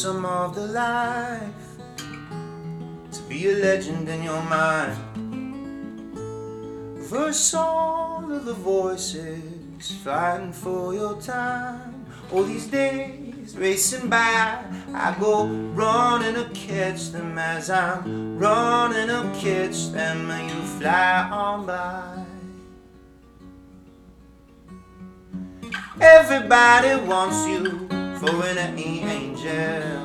Some of the life to be a legend in your mind. Verse all of the voices fighting for your time. All these days racing by, I go running to catch them. As I'm running to catch them, and you fly on by. Everybody wants you for an angel.